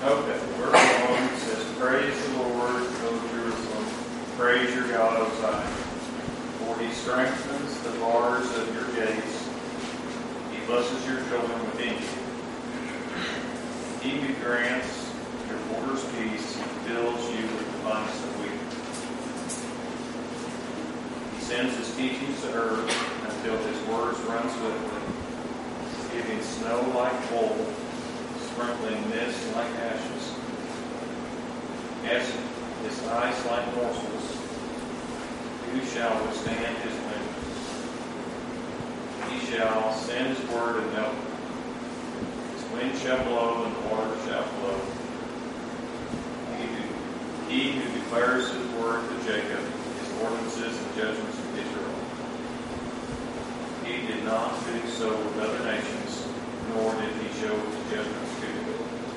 Okay, verse 1 says, Praise the Lord, O Jerusalem. Praise your God, O Zion. For he strengthens the bars of your gates. He blesses your children within you. He who grants your borders peace, fills you with the finest of wheat. He sends his teachings to earth until his words run swiftly, giving snow like wool, sprinkling mist like ashes. Yes, his ice like morsels. Who shall withstand his wind? He shall send his word and melt. His wind shall blow and the water shall flow. He who declares his word to Jacob, his ordinances and judgments of Israel. He did not do so with other nations, nor did he show his judgments to them.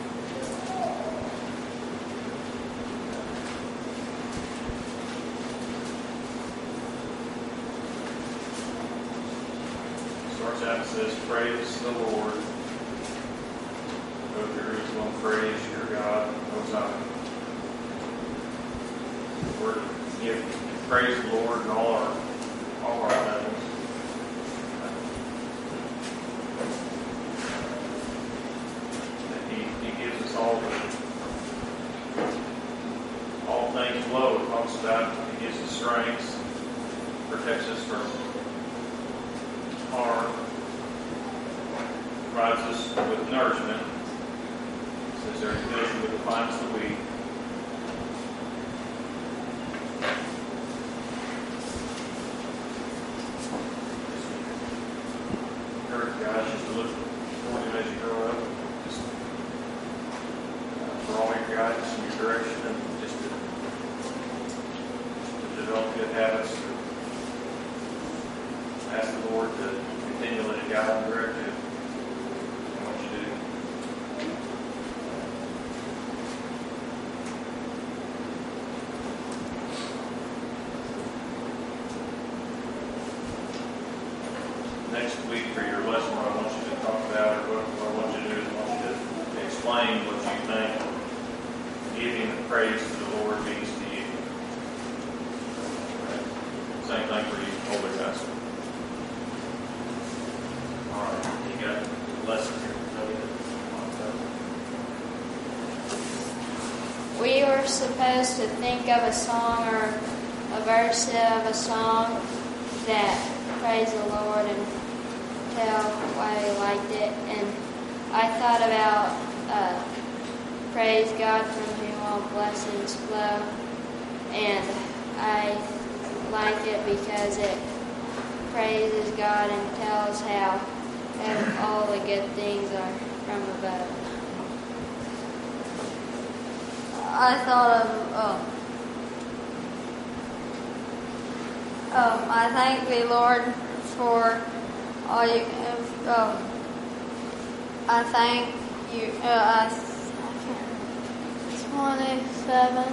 Starts out and says, Praise the Lord, O Jerusalem, praise your God, O Zion. We're to give praise the Lord in all our things. He gives us all things low. It talks about he gives us strength, protects us from harm, provides us with nourishment. Says there he fills you with the finest of wheat. Encourage guys just to look for him as you grow up. Just for all your guidance and your direction, and just to develop good habits. Ask the Lord to continually guide and direct you in what you do. Next week for your lesson, what I want you to talk about, or what I want you to do is I want you to explain what you think giving the praise to the Lord means to you. Right? Same thing for you older guys. All right, you got a lesson here. We were supposed to think of a song or a verse of a song that praise the Lord and tell why we liked it. And I thought about praise God from whom all blessings flow. And I like it because it praises God and tells how all the good things are from above. I thought of I thank the Lord for all you I thank you 27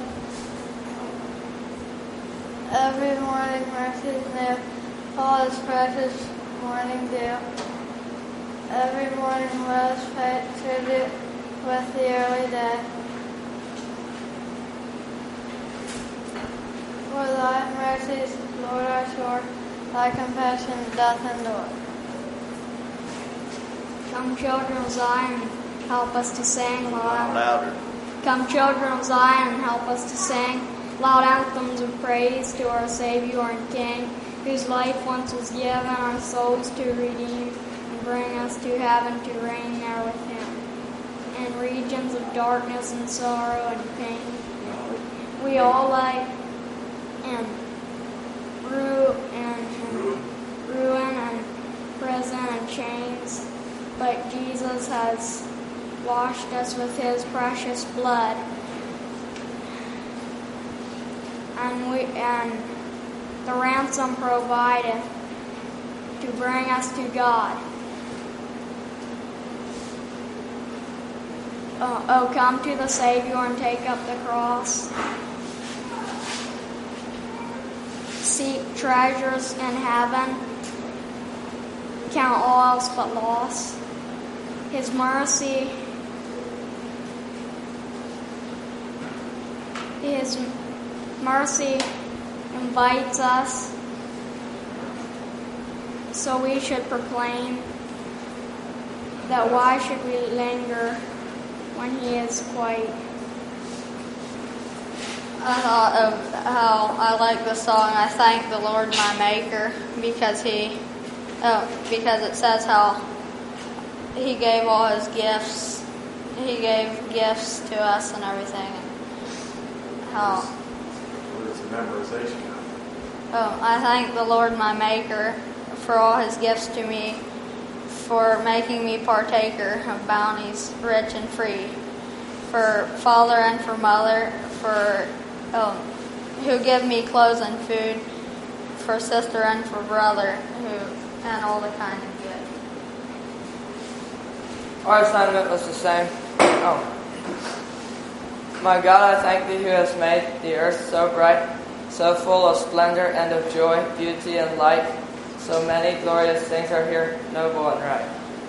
every morning mercies new, all is precious morning dew. Every morning let us pay tribute with the early day. For thy mercies, Lord, are sure, thy compassion doth endure. Come, children of Zion, help us to sing Louder. Come, children of Zion, help us to sing loud anthems of praise to our Savior and King, whose life once was given our souls to redeem and bring us to heaven to reign there with him. In regions of darkness and sorrow and pain, we all lie in ruin and prison and chains, but Jesus has washed us with his precious blood, and the ransom provided to bring us to God. Oh, come to the Savior and take up the cross. Seek treasures in heaven, count all else but loss. His mercy His mercy invites us, so we should proclaim that why should we linger when He is quite. I thought of how I like the song, I thank the Lord my Maker, because it says how He gave all His gifts. He gave gifts to us and everything. How? What is the memorization now? I thank the Lord my Maker for all His gifts to me, for making me partaker of bounties rich and free, for father and for mother, for who give me clothes and food, for sister and for brother, and all the kind of good. Our assignment was the same. My God, I thank Thee who has made the earth so bright, so full of splendor and of joy, beauty and light. So many glorious things are here, noble and right.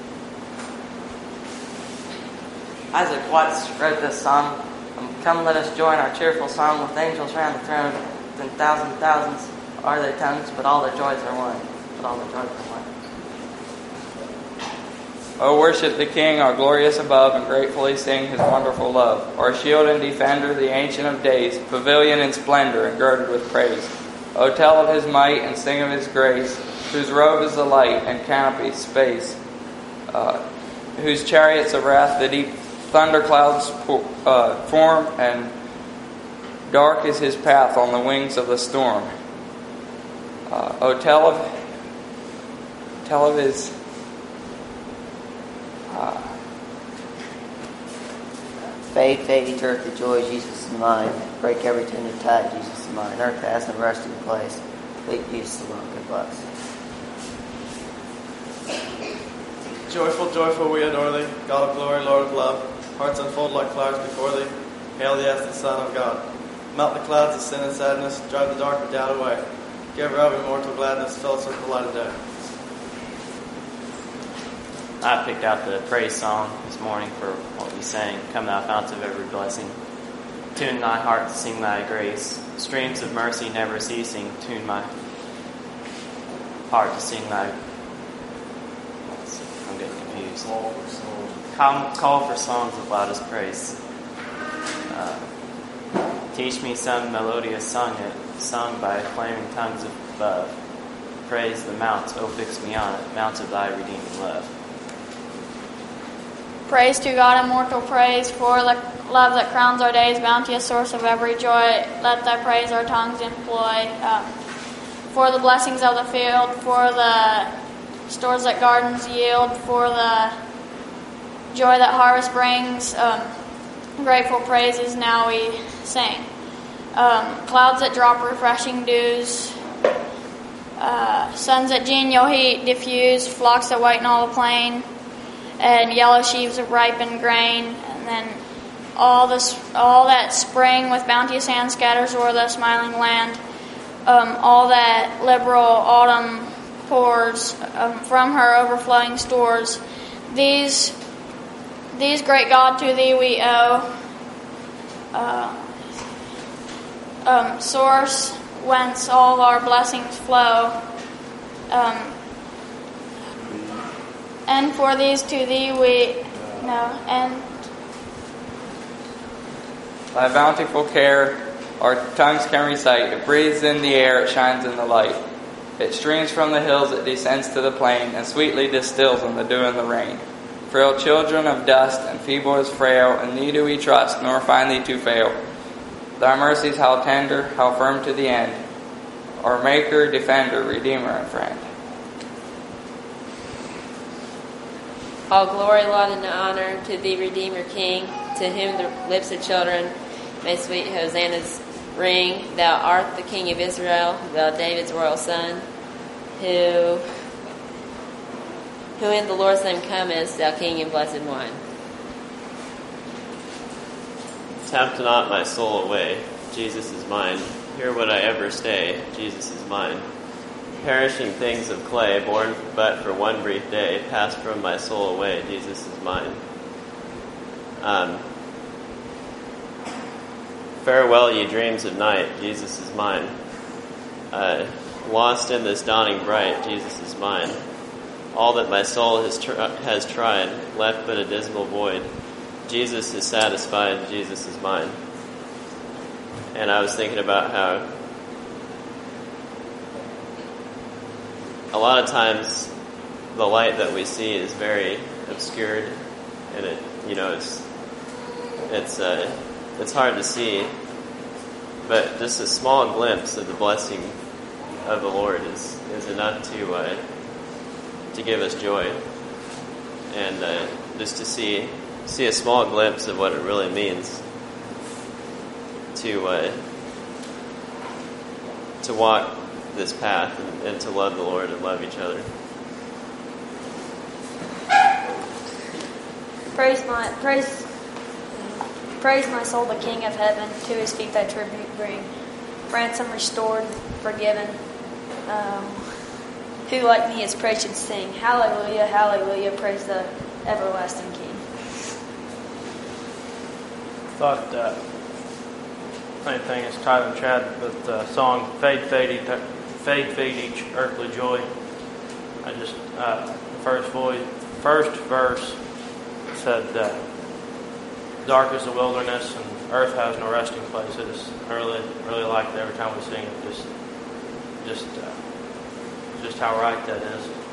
Isaac Watts wrote this song. Come, let us join our cheerful song with angels round the throne. Then thousands are their tongues, but all their joys are one. O worship the King, our glorious above, and gratefully sing His wonderful love. Our shield and defender, the Ancient of Days, pavilion in splendor and girded with praise. O tell of His might and sing of His grace, whose robe is the light and canopy space, whose chariots of wrath the deep thunderclouds form, and dark is His path on the wings of the storm. Tell of His Fade, earth, the joy, Jesus is mine. Break every tender tie, Jesus is mine. Earth has no resting place. Complete Jesus alone can bless. Joyful, we adore Thee, God of glory, Lord of love. Hearts unfold like flowers before Thee. Hail Thee as the Son of God. Melt the clouds of sin and sadness, drive the dark of doubt away. Giver of immortal gladness, fill us with the light of day. I picked out the praise song this morning for what we sang. Come thou fount of every blessing. Tune thy heart to sing thy grace. Streams of mercy never ceasing. Tune my heart to sing thy... I'm getting confused. Call for songs of loudest praise. Teach me some melodious sung by flaming tongues above. Praise the mount, O fix me on it, mount of thy redeeming love. Praise to God, immortal praise, for the love that crowns our days, bounteous source of every joy. Let thy praise our tongues employ. For the blessings of the field, for the stores that gardens yield, for the joy that harvest brings. Grateful praises now we sing. Clouds that drop refreshing dews, suns that genial heat diffuse, flocks that whiten all the plain, and yellow sheaves of ripened grain, and then all that spring with bounteous hand scatters o'er the smiling land, all that liberal autumn pours from her overflowing stores. These great God to Thee we owe, source whence all our blessings flow. And for these to Thee we know. And Thy bountiful care our tongues can recite. It breathes in the air, it shines in the light. It streams from the hills, it descends to the plain, and sweetly distills in the dew and the rain. Frail children of dust and feeble as frail, in Thee do we trust, nor find Thee to fail. Thy mercies how tender, how firm to the end. Our Maker, Defender, Redeemer, and Friend. All glory, love, and honor to Thee, Redeemer King, to whom the lips of children may sweet hosannas ring. Thou art the King of Israel, thou David's royal son, who in the Lord's name comest, thou King and Blessed One. Tempt not my soul away, Jesus is mine. Here would I ever stay, Jesus is mine. Perishing things of clay, born but for one brief day, passed from my soul away, Jesus is mine. Farewell, ye dreams of night, Jesus is mine. Lost in this dawning bright, Jesus is mine. All that my soul has tried, left but a dismal void. Jesus is satisfied, Jesus is mine. And I was thinking about how a lot of times the light that we see is very obscured, and it's hard to see. But just a small glimpse of the blessing of the Lord is enough to give us joy, and just to see a small glimpse of what it really means to walk this path and to love the Lord and love each other. Praise my soul, the King of heaven, to his feet that tribute bring. Ransom restored, forgiven. Who like me is praise should sing. Hallelujah, hallelujah, praise the everlasting King. Thought same thing as Tyler and Chad with the song Fade each earthly joy. I just first verse said dark is the wilderness and earth has no resting places. I really like it every time we sing it. Just how right that is.